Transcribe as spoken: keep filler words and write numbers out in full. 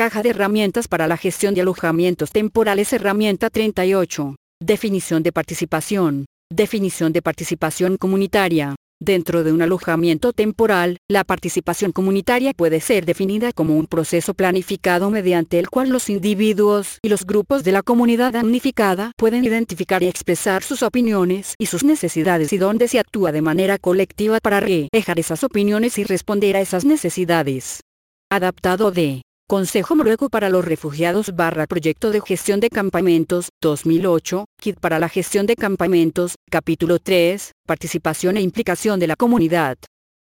Caja de herramientas para la gestión de alojamientos temporales. Herramienta treinta y ocho. Definición de participación. Definición de participación comunitaria. Dentro de un alojamiento temporal, la participación comunitaria puede ser definida como un proceso planificado mediante el cual los individuos y los grupos de la comunidad damnificada pueden identificar y expresar sus opiniones y sus necesidades, y donde se actúa de manera colectiva para reflejar esas opiniones y responder a esas necesidades. Adaptado de Consejo Noruego para los Refugiados barra Proyecto de Gestión de Campamentos, dos mil ocho, Kit para la Gestión de Campamentos, Capítulo tres, Participación e Implicación de la Comunidad.